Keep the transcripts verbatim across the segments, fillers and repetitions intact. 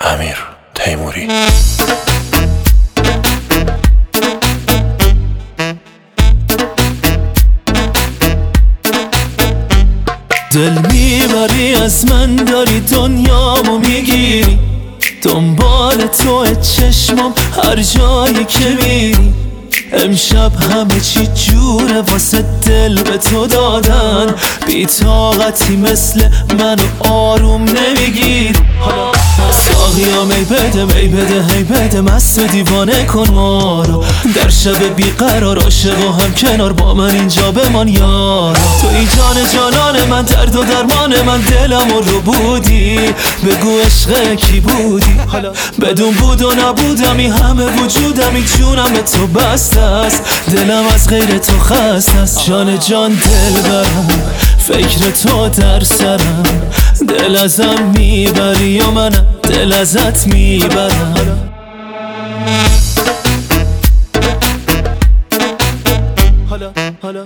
امیر تیموری. دل میبری از من، داری دنیامو میگیری، دنبال تو چشمم هر جایی که میری. امشب همه چی جوره واسه دل به تو دادن، بی طاقتی مثل منو آروم نمیگیری. ساقیا می بده می بده هی بده، مست و دیوانه کن ما رو. در شب بیقرار عاشق و هم کنار با من اینجا بمان یارا. توی جان جانان من، درد و درمان من، دلم رو بودی. بگو عشق کی بودی؟ بدون بود و نبودمی همه وجودمی، جونم به تو بسته است، دلم از غیر تو خسته است. جان جان دل برم، فکر تو در سرم، دل ازم میبری و منم دل ازت میبرم. حالا حالا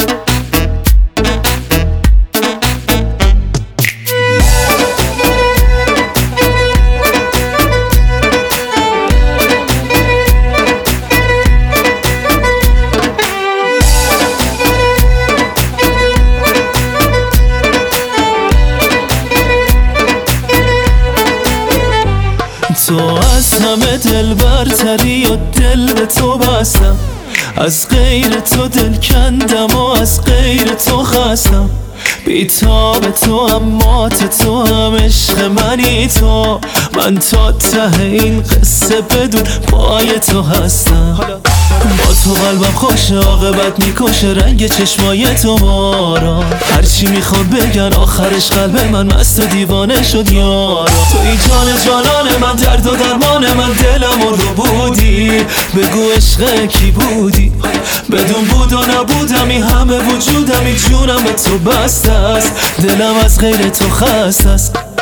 تو از همه دل برتری و دل به تو بستم، از غیر تو دل کندم و از غیر تو خستم. بیتاب تو اما تو هم عشق منی تو، من تا ته این قصه بدون پای تو هستم. با تو قلبم خوشه عاقبت میکشه، رنگ چشمای تو مارا. هرچی میخوام بگن آخرش قلب من مست و دیوانه شد یارا. توی جان جانان من، درد و درمان من، دلم رو بودی. بگو عشق کی بودی؟ بدون بود و نبودمی همه وجودمی، جونم به تو بسته است، دلم از غیر تو خسته است.